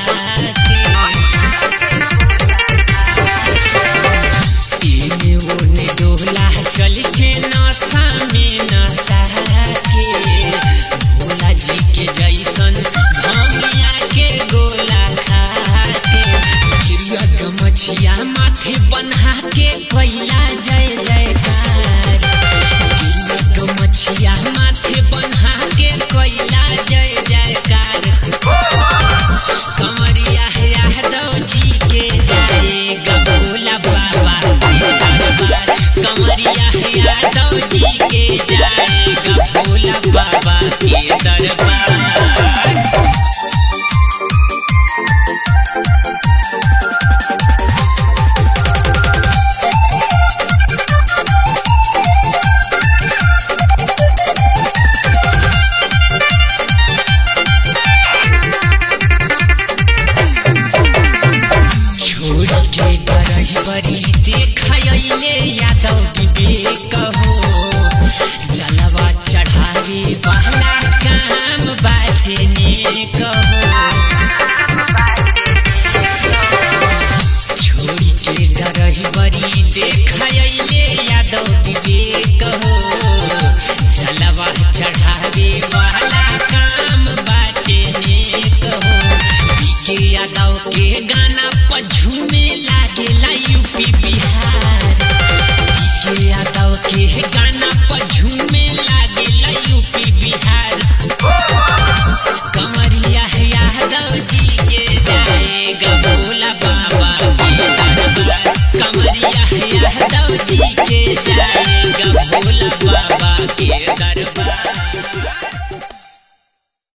इने ओने डोला चल के नशा में नशा के भोला जी के जैसन भंगिया के गोला खा के खिरिया गमछिया माथे बन्हा के कैला जय जयकार खिरिया गमछिया माथे बन्हा के कैला जय जयकार कमरिया यादव जी के जाएगा भोला बाबा के दरबार कमरिया यादव जी के जाएगा भोला बाबा के दरबार। बड़ी देखले यादव विवेक हो जलवा चढ़ावे वाला काम बाटे नेक हो छोड़ी के डरही बड़ी देखले यादव विवेक हो जलवा चढ़ावे वाला काम बाटे नेक हो बीके यादव के गाना पर झूमे लागेला यूपी बिहार बीके यादव के गाना पर झूमे लागेला यूपी बिहार कमरिया यादव जी के जाएगा भोला बाबा के दरबार कमरिया यादव जी के जाएगा भोला बाबा के